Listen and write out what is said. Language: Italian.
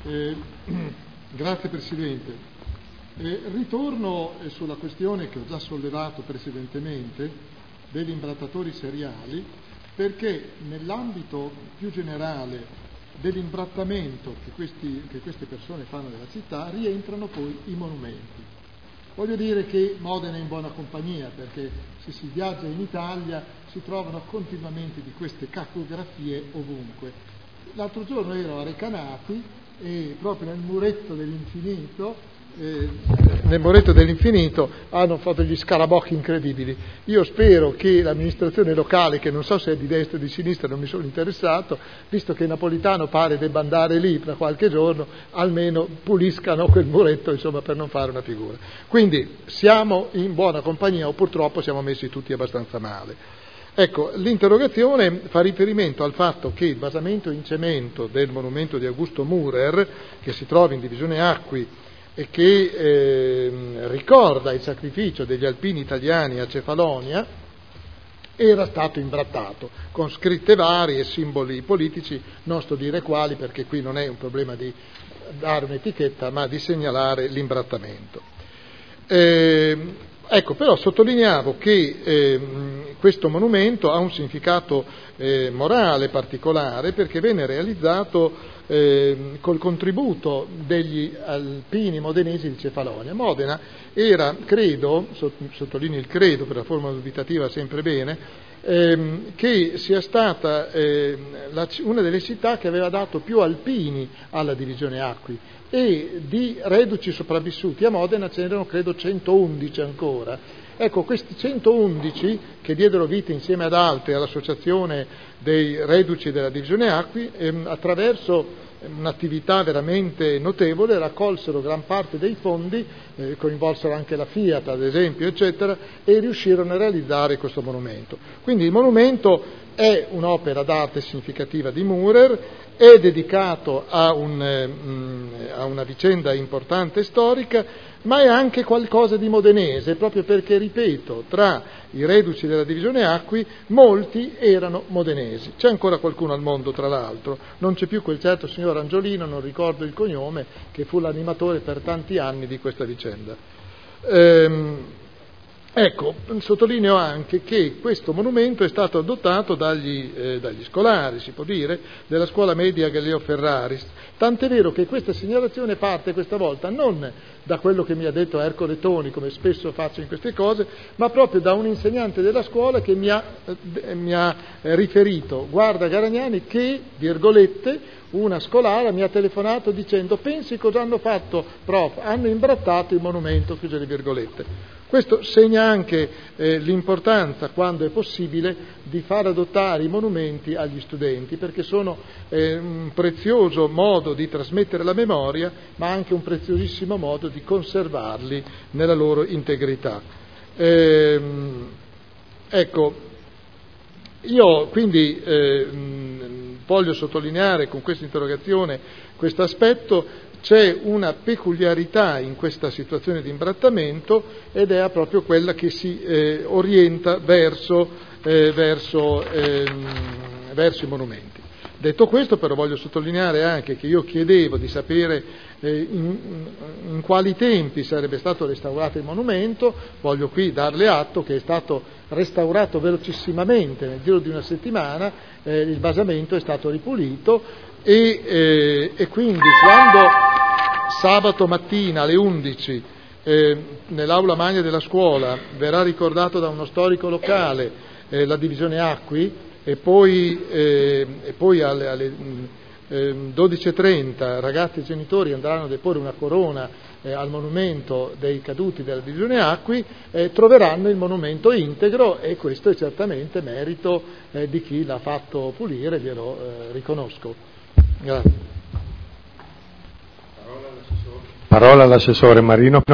Eh, Grazie Presidente. Ritorno sulla questione che ho già sollevato precedentemente degli imbrattatori seriali, perché nell'ambito più generale dell'imbrattamento che queste persone fanno nella città rientrano poi i monumenti. Voglio dire che Modena è in buona compagnia, perché se si viaggia in Italia si trovano continuamente di queste cacografie ovunque. L'altro giorno ero a Recanati e proprio nel muretto dell'infinito hanno fatto degli scarabocchi incredibili. Io spero che l'amministrazione locale, che non so se è di destra o di sinistra, non mi sono interessato, visto che Napolitano pare debba andare lì tra qualche giorno, almeno puliscano quel muretto, insomma, per non fare una figura. Quindi siamo in buona compagnia, o purtroppo siamo messi tutti abbastanza male. Ecco, l'interrogazione fa riferimento al fatto che il basamento in cemento del monumento di Augusto Mürer, che si trova in divisione Acqui e che ricorda il sacrificio degli alpini italiani a Cefalonia, era stato imbrattato con scritte varie e simboli politici, non sto a dire quali perché qui non è un problema di dare un'etichetta, ma di segnalare l'imbrattamento. Ecco, però sottolineavo che questo monumento ha un significato morale particolare, perché venne realizzato col contributo degli alpini modenesi di Cefalonia. Modena era, credo, sottolineo il credo per la forma dubitativa sempre bene, che sia stata una delle città che aveva dato più alpini alla divisione Acqui, e di reduci sopravvissuti a Modena ce n'erano credo 111 ancora. Ecco, questi 111 che diedero vita insieme ad altri all'associazione dei reduci della divisione Acqui, attraverso un'attività veramente notevole raccolsero gran parte dei fondi, coinvolsero anche la Fiat ad esempio, eccetera, e riuscirono a realizzare questo monumento. Quindi il monumento è un'opera d'arte significativa di Mürer, è dedicato a una vicenda importante storica, ma è anche qualcosa di modenese, proprio perché, ripeto, tra i reduci della divisione Acqui molti erano modenesi. C'è ancora qualcuno al mondo, tra l'altro, non c'è più quel certo signor Angiolino, non ricordo il cognome, che fu l'animatore per tanti anni di questa vicenda. Ecco, sottolineo anche che questo monumento è stato adottato dagli scolari, si può dire, della scuola media Galileo Ferraris, tant'è vero che questa segnalazione parte questa volta non da quello che mi ha detto Ercole Toni, come spesso faccio in queste cose, ma proprio da un insegnante della scuola che mi ha riferito: guarda Garagnani che, virgolette, una scolare mi ha telefonato dicendo: pensi cosa hanno fatto, prof? Hanno imbrattato il monumento, chiuse le virgolette. Questo segna anche l'importanza, quando è possibile, di far adottare i monumenti agli studenti, perché sono un prezioso modo di trasmettere la memoria, ma anche un preziosissimo modo di conservarli nella loro integrità. Ecco, io quindi voglio sottolineare con questa interrogazione questo aspetto. C'è una peculiarità in questa situazione di imbrattamento, ed è proprio quella che si orienta verso i monumenti. Detto questo, però, voglio sottolineare anche che io chiedevo di sapere in quali tempi sarebbe stato restaurato il monumento. Voglio qui darle atto che è stato restaurato velocissimamente, nel giro di una settimana il basamento è stato ripulito, e quindi quando sabato mattina alle 11 nell'aula magna della scuola verrà ricordato da uno storico locale la divisione Acqui, e poi alle 12:30 ragazzi e genitori andranno a deporre una corona al monumento dei caduti della divisione Acqui, troveranno il monumento integro, e questo è certamente merito di chi l'ha fatto pulire, glielo riconosco. Grazie. Parola all'assessore Marino.